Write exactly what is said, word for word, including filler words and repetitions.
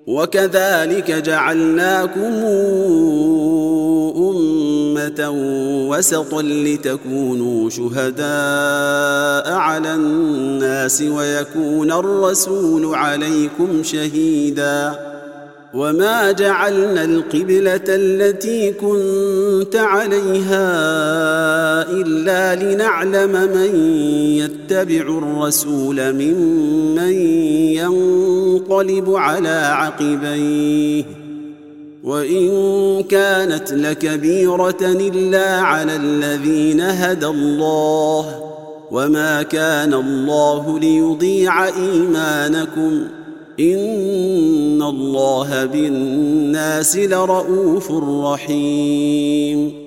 وكذلك جعلناكم أمة وسطا لتكونوا شهداء على الناس ويكون الرسول عليكم شهيدا وما جعلنا القبلة التي كنت عليها إلا لنعلم من يتبع الرسول ممن ينقلب على عقبيه وإن كانت لكبيرة إلا على الذين هدى الله وما كان الله ليضيع إيمانكم إن الله بالناس لرءوف رحيم